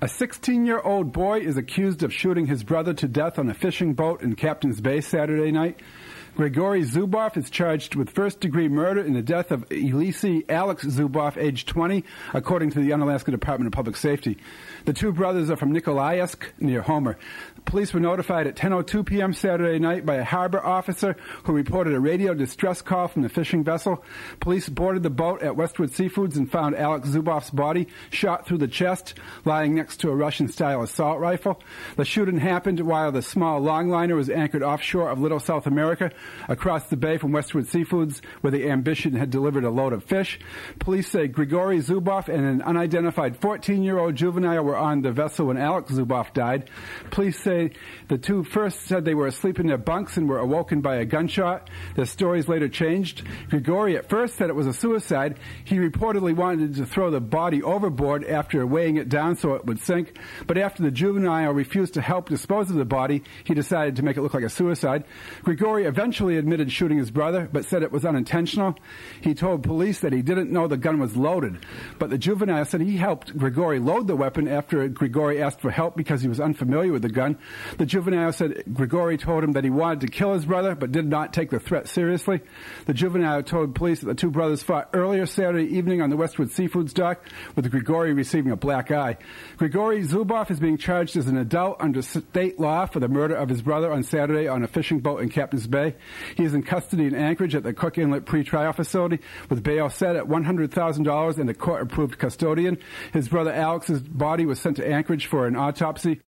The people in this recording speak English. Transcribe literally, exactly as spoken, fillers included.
A sixteen-year-old boy is accused of shooting his brother to death on a fishing boat in Captain's Bay Saturday night. Grigory Zubov is charged with first-degree murder in the death of Elisei Alex Zubov, age twenty, according to the Unalaska Department of Public Safety. The two brothers are from Nikolaevsk, near Homer. Police were notified at ten oh two p.m. Saturday night by a harbor officer who reported a radio distress call from the fishing vessel. Police boarded the boat at Westwood Seafoods and found Alex Zubov's body shot through the chest, lying next to a Russian-style assault rifle. The shooting happened while the small longliner was anchored offshore of Little South America, across the bay from Westwood Seafoods, where the Ambition had delivered a load of fish. Police say Grigory Zubov and an unidentified fourteen-year-old juvenile were on the vessel when Alex Zubov died. Police say the two first said they were asleep in their bunks and were awoken by a gunshot. Their stories later changed. Grigory at first said it was a suicide. He reportedly wanted to throw the body overboard after weighing it down so it would sink. But after the juvenile refused to help dispose of the body, he decided to make it look like a suicide. Grigory eventually admitted shooting his brother, but said it was unintentional. He told police that he didn't know the gun was loaded. But the juvenile said he helped Grigory load the weapon after Grigory asked for help because he was unfamiliar with the gun. The juvenile said Grigory told him that he wanted to kill his brother, but did not take the threat seriously. The juvenile told police that the two brothers fought earlier Saturday evening on the Westwood Seafoods dock, with Grigory receiving a black eye. Grigory Zubov is being charged as an adult under state law for the murder of his brother on Saturday on a fishing boat in Captain's Bay. He is in custody in Anchorage at the Cook Inlet pretrial facility, with bail set at one hundred thousand dollars and a court-approved custodian. His brother Alex's body was sent to Anchorage for an autopsy.